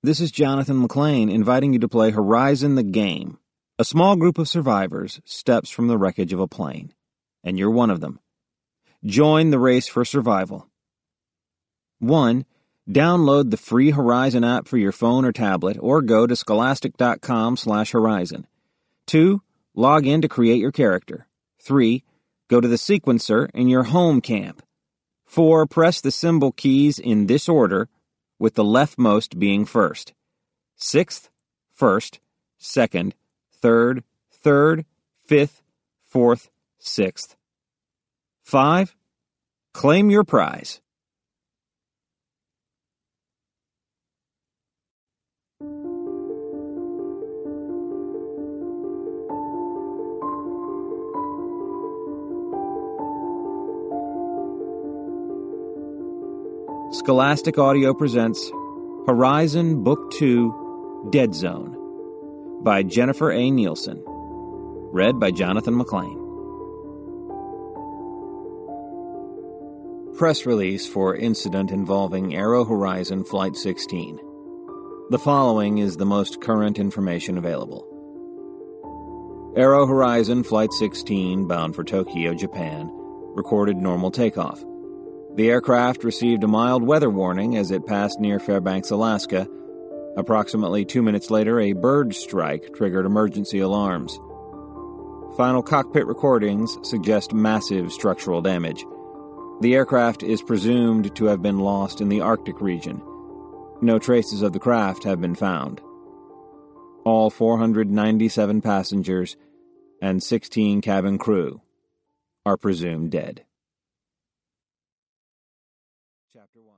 This is Jonathan McLean inviting you to play Horizon the Game. A small group of survivors steps from the wreckage of a plane, and you're one of them. Join the race for survival. 1. Download the free Horizon app for your phone or tablet, or go to scholastic.com/Horizon. 2. Log in to create your character. 3. Go to the sequencer in your home camp. 4. Press the symbol keys in this order, with the leftmost being first. 6th, first, 2nd, 3rd, 5th, 4th, 6th. 5. Claim your prize. Scholastic Audio presents Horizon Book 2, Dead Zone, by Jennifer A. Nielsen. Read by Jonathan McLean. Press release for incident involving Aero Horizon Flight 16. The following is the most current information available. Aero Horizon Flight 16, bound for Tokyo, Japan, recorded normal takeoff. The aircraft received a mild weather warning as it passed near Fairbanks, Alaska. Approximately 2 minutes later, a bird strike triggered emergency alarms. Final cockpit recordings suggest massive structural damage. The aircraft is presumed to have been lost in the Arctic region. No traces of the craft have been found. All 497 passengers and 16 cabin crew are presumed dead. Chapter 1.